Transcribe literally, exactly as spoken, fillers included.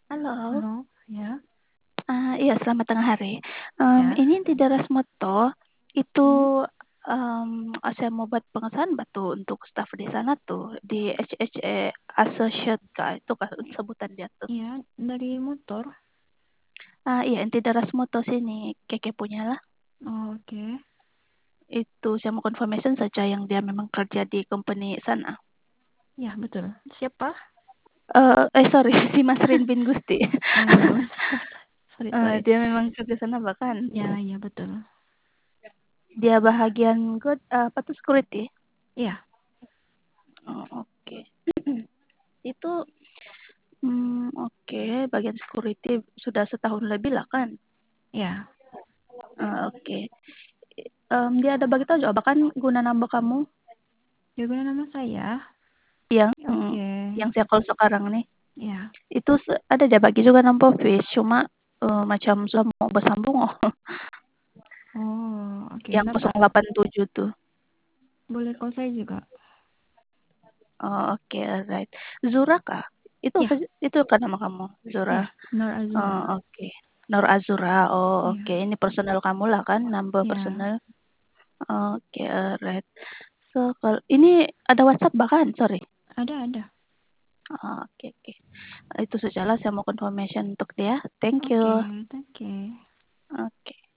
Halo. Halo, ya, Ah, iya, selamat tengah hari. Mmm, ya, ini di Darasmoto, itu, hmm, mmm, saya mau buat pengesahan batu untuk staf di sana tuh, di H H E Associate Kak, itu Kak sebutan dia tuh. iya dari motor. Ah, iya, inti Darasmoto sini, Keke punya lah. Oh, oke, Itu saya mau confirmation saja yang dia memang kerja di company sana. ya betul. Siapa? Eee, eh sorry, si Mas Rin bin Gusti. Oh iya, betul. Sorry, Eee, sorry. dia memang kerja sana bahkan. Ya, ya betul. Dia bahagian good, eee, apa tuh, security? Iya, Oh, oke. Itu, mmm, oke, bagian security sudah setahun lebih lah kan? ya. Eee, oke. Mmm, dia ada bagi tahu juga bahkan guna nambah kamu Juga nama saya. yang mhm, Oke, yang saya call sekarang nih, ya. itu se ada aja bagi juga nambah fees cuma, eee, macam sudah mau bersambung oh, Oh, oke. yang Napa? nol delapan tujuh tuh. Boleh call saya juga. Oh, oke, alright. Zura kah? Itu Ya, itu kan nama kamu? Zura? ya. Nur Oh, Azura. oke. Nur Azura, oh, oke. Ya, Ini personal kamu lah kan, nambah ya. personal? Oke, alright. So, kalau ini ada WhatsApp bahkan? Sorry. Ada, ada. Oh, oke, oke. Itu sajalah saya mau confirmation untuk dia. Thank you. Oke, thank you. Oke.